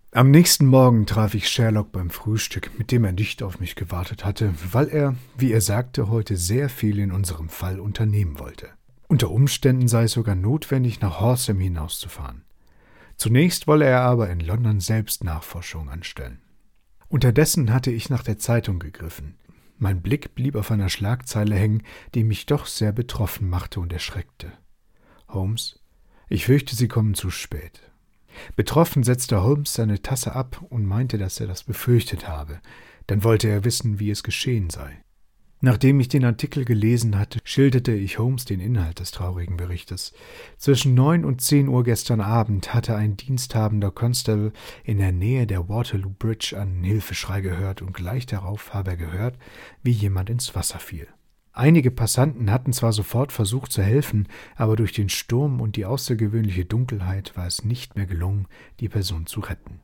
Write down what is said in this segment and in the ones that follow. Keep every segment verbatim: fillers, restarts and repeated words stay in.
Am nächsten Morgen traf ich Sherlock beim Frühstück, mit dem er nicht auf mich gewartet hatte, weil er, wie er sagte, heute sehr viel in unserem Fall unternehmen wollte. Unter Umständen sei es sogar notwendig, nach Horsham hinauszufahren. Zunächst wolle er aber in London selbst Nachforschungen anstellen. Unterdessen hatte ich nach der Zeitung gegriffen. Mein Blick blieb auf einer Schlagzeile hängen, die mich doch sehr betroffen machte und erschreckte. Holmes, ich fürchte, Sie kommen zu spät. Betroffen setzte Holmes seine Tasse ab und meinte, dass er das befürchtet habe. Dann wollte er wissen, wie es geschehen sei. Nachdem ich den Artikel gelesen hatte, schilderte ich Holmes den Inhalt des traurigen Berichtes. Zwischen neun und zehn Uhr gestern Abend hatte ein diensthabender Constable in der Nähe der Waterloo Bridge einen Hilfeschrei gehört und gleich darauf habe er gehört, wie jemand ins Wasser fiel. Einige Passanten hatten zwar sofort versucht zu helfen, aber durch den Sturm und die außergewöhnliche Dunkelheit war es nicht mehr gelungen, die Person zu retten.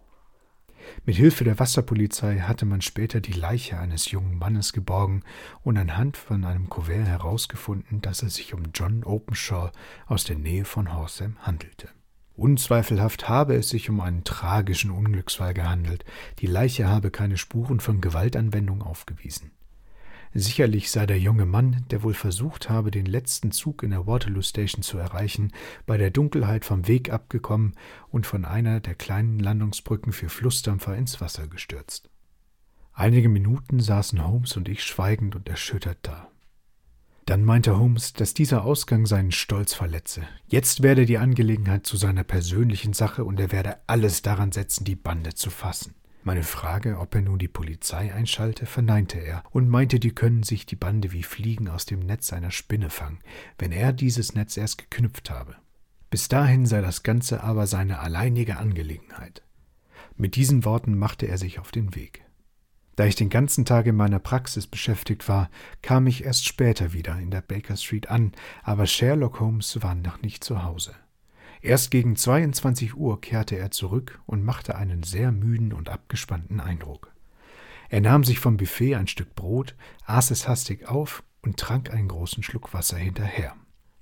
Mit Hilfe der Wasserpolizei hatte man später die Leiche eines jungen Mannes geborgen und anhand von einem Kuvert herausgefunden, dass es sich um John Openshaw aus der Nähe von Horsham handelte. Unzweifelhaft habe es sich um einen tragischen Unglücksfall gehandelt, die Leiche habe keine Spuren von Gewaltanwendung aufgewiesen. Sicherlich sei der junge Mann, der wohl versucht habe, den letzten Zug in der Waterloo Station zu erreichen, bei der Dunkelheit vom Weg abgekommen und von einer der kleinen Landungsbrücken für Flussdampfer ins Wasser gestürzt. Einige Minuten saßen Holmes und ich schweigend und erschüttert da. Dann meinte Holmes, dass dieser Ausgang seinen Stolz verletze. Jetzt werde die Angelegenheit zu seiner persönlichen Sache und er werde alles daran setzen, die Bande zu fassen. Meine Frage, ob er nun die Polizei einschalte, verneinte er und meinte, die können sich die Bande wie Fliegen aus dem Netz einer Spinne fangen, wenn er dieses Netz erst geknüpft habe. Bis dahin sei das Ganze aber seine alleinige Angelegenheit. Mit diesen Worten machte er sich auf den Weg. Da ich den ganzen Tag in meiner Praxis beschäftigt war, kam ich erst später wieder in der Baker Street an, aber Sherlock Holmes war noch nicht zu Hause. Erst gegen zweiundzwanzig Uhr kehrte er zurück und machte einen sehr müden und abgespannten Eindruck. Er nahm sich vom Buffet ein Stück Brot, aß es hastig auf und trank einen großen Schluck Wasser hinterher.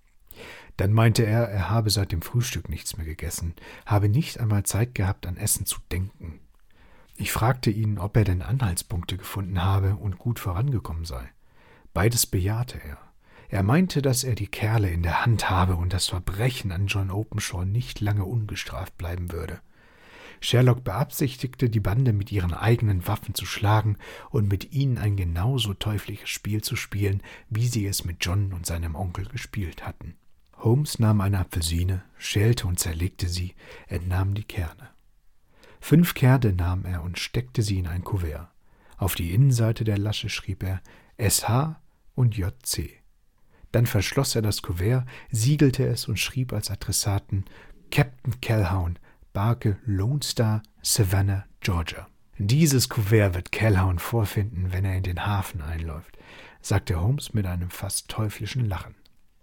Dann meinte er, er habe seit dem Frühstück nichts mehr gegessen, habe nicht einmal Zeit gehabt, an Essen zu denken. Ich fragte ihn, ob er denn Anhaltspunkte gefunden habe und gut vorangekommen sei. Beides bejahte er. Er meinte, dass er die Kerle in der Hand habe und das Verbrechen an John Openshaw nicht lange ungestraft bleiben würde. Sherlock beabsichtigte, die Bande mit ihren eigenen Waffen zu schlagen und mit ihnen ein genauso teuflisches Spiel zu spielen, wie sie es mit John und seinem Onkel gespielt hatten. Holmes nahm eine Apfelsine, schälte und zerlegte sie, entnahm die Kerne. Fünf Kerne nahm er und steckte sie in ein Kuvert. Auf die Innenseite der Lasche schrieb er S H und J C. Dann verschloss er das Kuvert, siegelte es und schrieb als Adressaten Captain Calhoun, Barke Lone Star, Savannah, Georgia. Dieses Kuvert wird Calhoun vorfinden, wenn er in den Hafen einläuft, sagte Holmes mit einem fast teuflischen Lachen.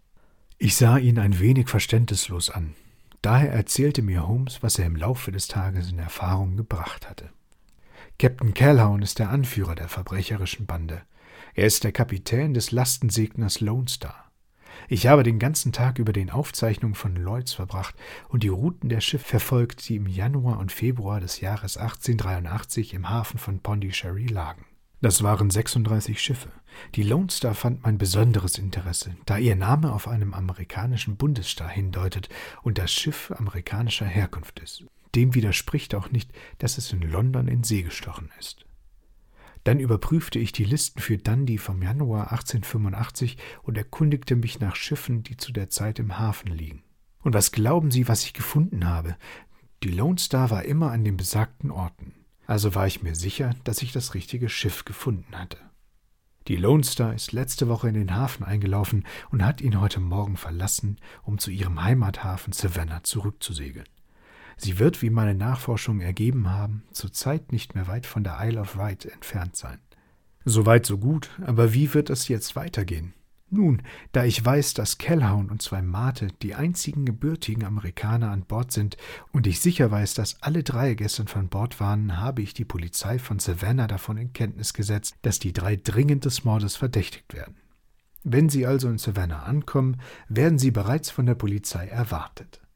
Ich sah ihn ein wenig verständnislos an. Daher erzählte mir Holmes, was er im Laufe des Tages in Erfahrung gebracht hatte. Captain Calhoun ist der Anführer der verbrecherischen Bande. Er ist der Kapitän des Lastensegners Lone Star. Ich habe den ganzen Tag über den Aufzeichnungen von Lloyds verbracht und die Routen der Schiffe verfolgt, die im Januar und Februar des Jahres achtzehnhundertdreiundachtzig im Hafen von Pondicherry lagen. Das waren sechsunddreißig Schiffe. Die Lone Star fand mein besonderes Interesse, da ihr Name auf einem amerikanischen Bundesstaat hindeutet und das Schiff amerikanischer Herkunft ist. Dem widerspricht auch nicht, dass es in London in See gestochen ist. Dann überprüfte ich die Listen für Dundee vom Januar achtzehnhundertfünfundachtzig und erkundigte mich nach Schiffen, die zu der Zeit im Hafen liegen. Und was glauben Sie, was ich gefunden habe? Die Lone Star war immer an den besagten Orten. Also war ich mir sicher, dass ich das richtige Schiff gefunden hatte. Die Lone Star ist letzte Woche in den Hafen eingelaufen und hat ihn heute Morgen verlassen, um zu ihrem Heimathafen Savannah zurückzusegeln. Sie wird, wie meine Nachforschungen ergeben haben, zurzeit nicht mehr weit von der Isle of Wight entfernt sein. So weit, so gut, aber wie wird es jetzt weitergehen? Nun, da ich weiß, dass Calhoun und zwei Mate die einzigen gebürtigen Amerikaner an Bord sind und ich sicher weiß, dass alle drei gestern von Bord waren, habe ich die Polizei von Savannah davon in Kenntnis gesetzt, dass die drei dringend des Mordes verdächtigt werden. Wenn sie also in Savannah ankommen, werden sie bereits von der Polizei erwartet.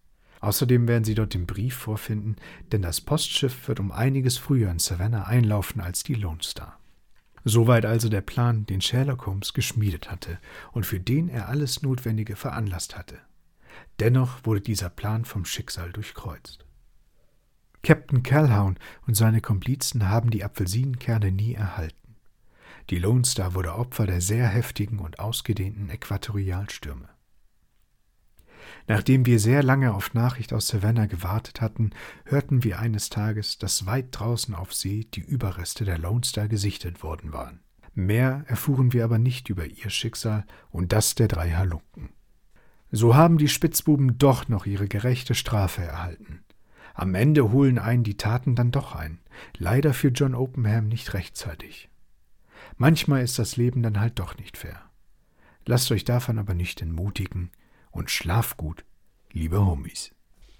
Außerdem werden Sie dort den Brief vorfinden, denn das Postschiff wird um einiges früher in Savannah einlaufen als die Lone Star. Soweit also der Plan, den Sherlock Holmes geschmiedet hatte und für den er alles Notwendige veranlasst hatte. Dennoch wurde dieser Plan vom Schicksal durchkreuzt. Captain Calhoun und seine Komplizen haben die Apfelsinenkerne nie erhalten. Die Lone Star wurde Opfer der sehr heftigen und ausgedehnten Äquatorialstürme. Nachdem wir sehr lange auf Nachricht aus Savannah gewartet hatten, hörten wir eines Tages, dass weit draußen auf See die Überreste der Lone Star gesichtet worden waren. Mehr erfuhren wir aber nicht über ihr Schicksal und das der drei Halunken. So haben die Spitzbuben doch noch ihre gerechte Strafe erhalten. Am Ende holen einen die Taten dann doch ein, leider für John Openham nicht rechtzeitig. Manchmal ist das Leben dann halt doch nicht fair. Lasst euch davon aber nicht entmutigen und schlaft gut, liebe Homies.